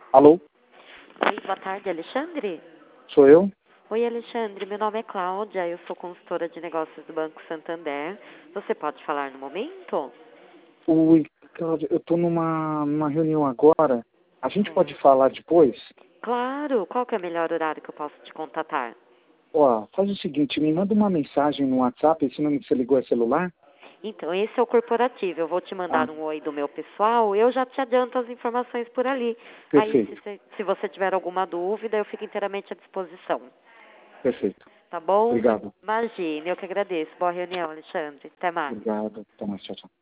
Alô? Oi, boa tarde, Alexandre. Sou eu? Oi, Alexandre, meu nome é Cláudia, eu sou consultora de negócios do Banco Santander. Você pode falar no momento? Oi, Cláudia, eu tô numa reunião agora. A gente pode Certo. falar depois? Claro, qual que é o melhor horário que eu posso te contatar? Ó, faz o seguinte, me manda uma mensagem no WhatsApp, esse número que você ligou é celular? Então, esse é o corporativo, eu vou te Ah, mandar um oi do meu pessoal, eu já te adianto as informações por ali. Aí, perfeito, se você tiver alguma dúvida, eu fico inteiramente à disposição. perfeito. Tá bom? Obrigado, Imagine, eu que agradeço. Boa reunião, Alexandre. Até mais. obrigado. Até mais, tchau, tchau.